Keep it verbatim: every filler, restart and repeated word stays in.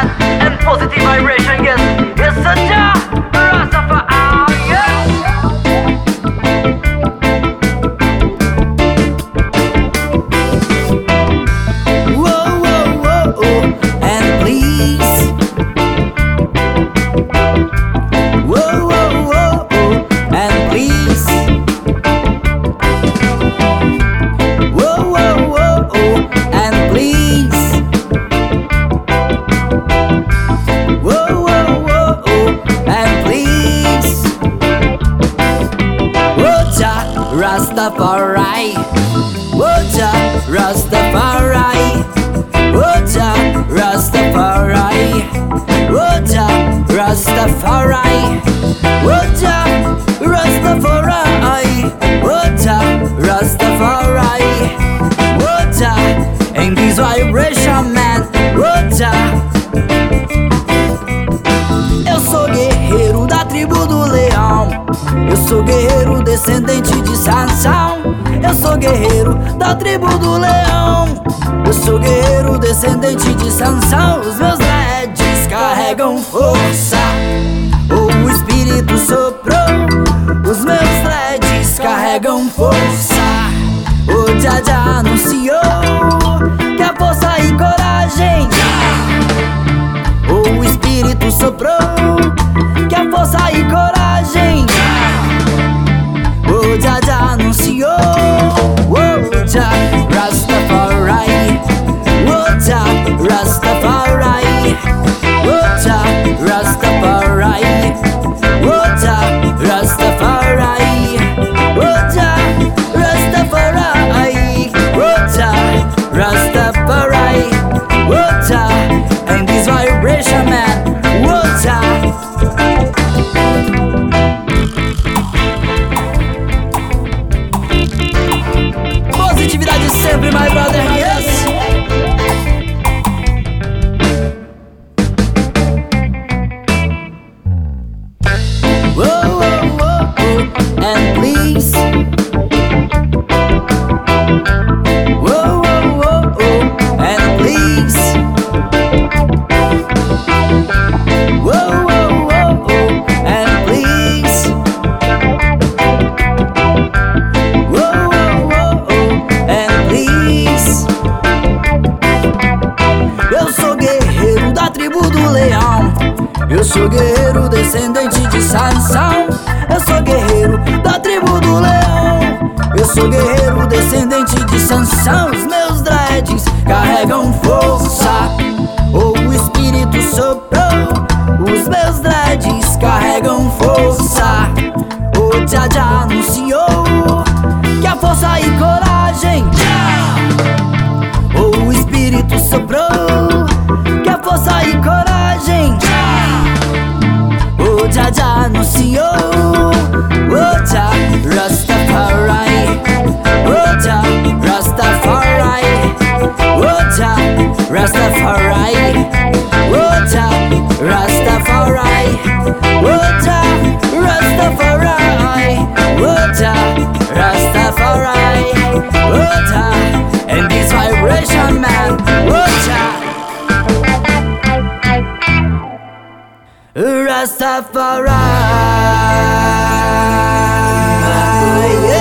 and positive vibration, yes. Yes, a Jah Rastafari, yes. Whoa, whoa, whoa, oh, and please. Whoa, whoa, whoa, oh, and please. Whoa, whoa, whoa, oh, and please. Whoa, whoa, whoa, oh, and please. Whoa, Jah Rastafari. Whoa, Jah Rastafari. Whoa, Jah Rastafari. Whoa, Jah Rastafari. Whoa, Jah Rastafari. Whoa, Jah Rastafari. Whoa, Jah, in this vibration, man. Whoa, Jah. Eu sou guerreiro da tribo do leão. Eu sou guerreiro descendente de Sansão. Eu sou guerreiro da tribo do leão. Eu sou guerreiro descendente de Sansão. Os meus dreads carregam força. O espírito soprou. Os meus dreads carregam força. O Jah Jah anunciou que a força e coragem. O espírito soprou que a força e coragem. O Jah Jah anunciou. O Jah Rastafari. O Jah Rastafari. O Jah Rastafari. O Jah Rastafari. O Jah Rastafari. O Jah Rastafari. O Jah, and this vibration, man. O Jah. Positividade sempre, my brother, yes. Whoa, whoa, whoa, oh, and please. Whoa, whoa, whoa, oh, and please. Whoa, whoa, whoa, oh, and please. Whoa, whoa, whoa, oh, and please. Eu sou guerreiro da tribo do leão. Eu sou guerreiro descendente de Sansão. Eu sou guerreiro da tribo do leão. Eu sou guerreiro descendente de Sansão. Os meus dreads carregam força. O espírito soprou. Os meus dreads carregam força. O Jah Jah anunciou que a força e coragem. O espírito soprou que a força e coragem. O Jah Jah anunciou. O Jah Rastafari. O Jah Rastafari. O Jah Rastafari. O Jah Rastafari. O Jah Rastafari. O Jah Rastafari. O Jah, and this vibration, man. O Jah Rastafari.